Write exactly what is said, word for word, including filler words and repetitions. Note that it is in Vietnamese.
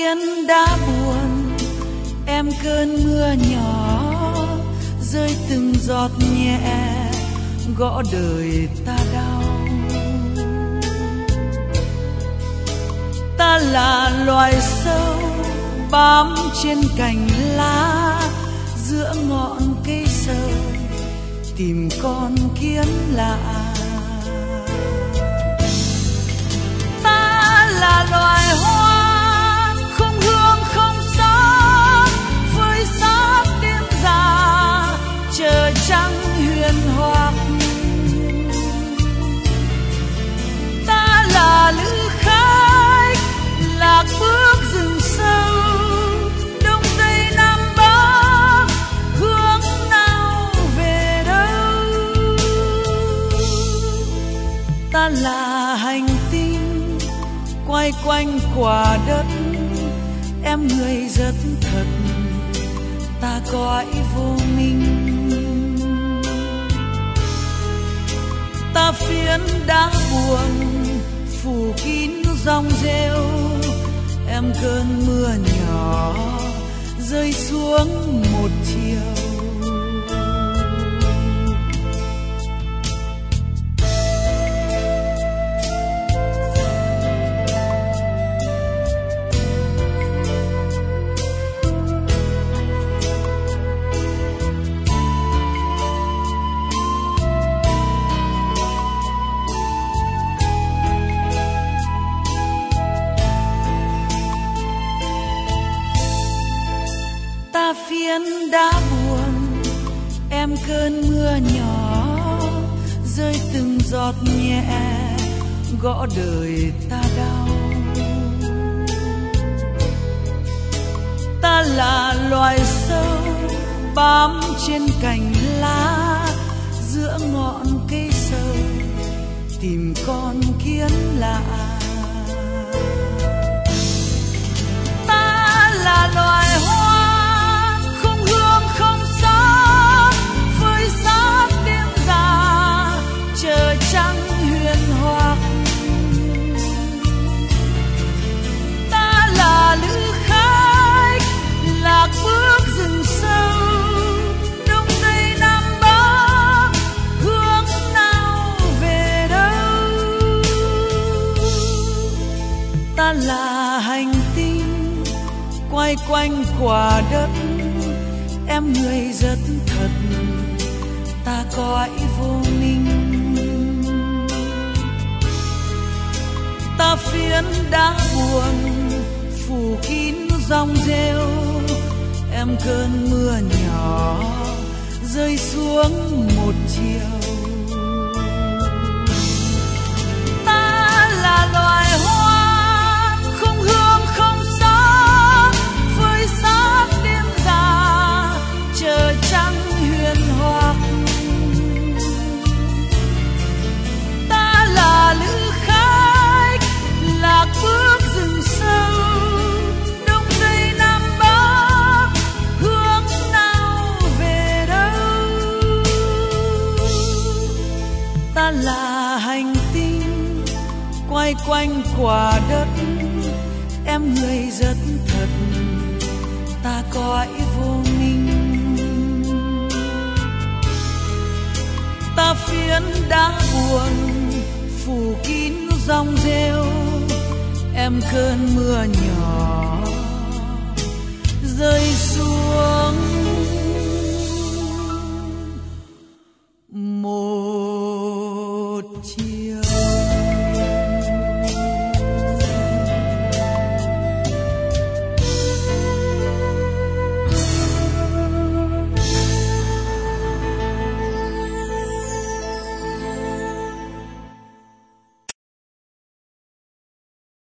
phiến đá buồn, em cơn mưa nhỏ rơi từng giọt nhẹ gõ đời ta đau. Ta là loài sâu bám trên cành lá, giữa ngọn cây sơ tìm con kiến lạ. Ta là loài hoa không hương không gió, với gió đêm già chờ trăng huyền hoặc. Ta là lữ khách lạc bước rừng sâu, đông tây nam bắc hướng nào về đâu. Ta là hành tinh quay quanh quả đất, em người rất thật, ta cõi vô minh. Ta phiến đá buồn phủ kín dòng rêu, em cơn mưa nhỏ rơi xuống một chiều. Ta phiến đá buồn, em cơn mưa nhỏ rơi từng giọt nhẹ gõ đời ta đau. Ta là loài sâu bám trên cành lá, giữa ngọn cây sâu tìm con kiến lạ. Ta là loài hoa chờ trăng huyền hoặc. Ta là lữ khách lạc bước rừng sâu, đông tây nam bắc hướng nào về đâu. Ta là hành tinh quay quanh quả đất, em người rất thật, ta cõi vô minh. Ta phiến đá buồn phủ kín dòng rêu, em cơn mưa nhỏ rơi xuống một chiều. Ta là loài hoa không hương không gió, với gió đêm già chờ trăng huyền hoặc. Ta là lữ khách lạc bước rừng sâu, đông tây nam bắc hướng nào về đâu. Ta là hành tinh quay quanh quả đất, em người rất thật, ta cõi vô minh. Ta phiến đá buồn phủ kín dòng rêu, em cơn mưa nhỏ